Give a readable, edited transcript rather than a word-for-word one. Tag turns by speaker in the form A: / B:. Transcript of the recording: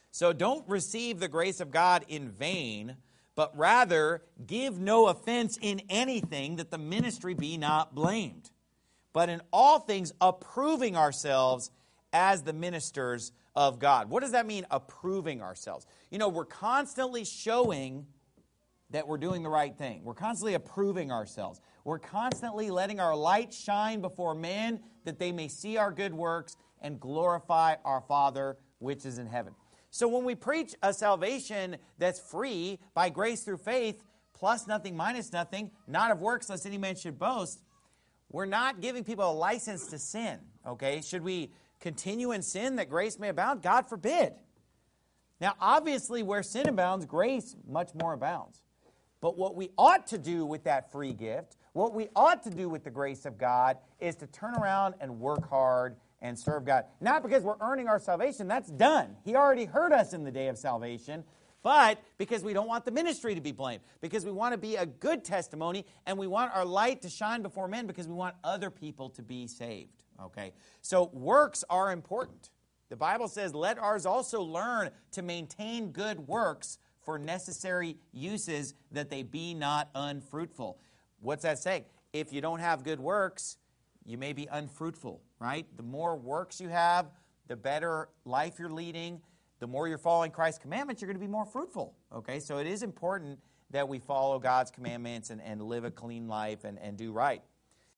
A: So don't receive the grace of God in vain, but rather give no offense in anything, that the ministry be not blamed. But in all things approving ourselves as the ministers of God. What does that mean, approving ourselves? We're constantly showing that we're doing the right thing. We're constantly approving ourselves. We're constantly letting our light shine before men, that they may see our good works and glorify our Father which is in heaven. So when we preach a salvation that's free by grace through faith, plus nothing, minus nothing, not of works, lest any man should boast, we're not giving people a license to sin, okay? Should we continue in sin that grace may abound? God forbid. Now, obviously, where sin abounds, grace much more abounds. But what we ought to do with that free gift, what we ought to do with the grace of God, is to turn around and work hard and serve God. Not because we're earning our salvation. That's done. He already heard us in the day of salvation. But because we don't want the ministry to be blamed. Because we want to be a good testimony, and we want our light to shine before men, because we want other people to be saved. Okay? So works are important. The Bible says, let ours also learn to maintain good works for necessary uses, that they be not unfruitful. What's that saying? If you don't have good works, you may be unfruitful, right? The more works you have, the better life you're leading. The more you're following Christ's commandments, you're going to be more fruitful, okay? So it is important that we follow God's commandments and live a clean life and do right.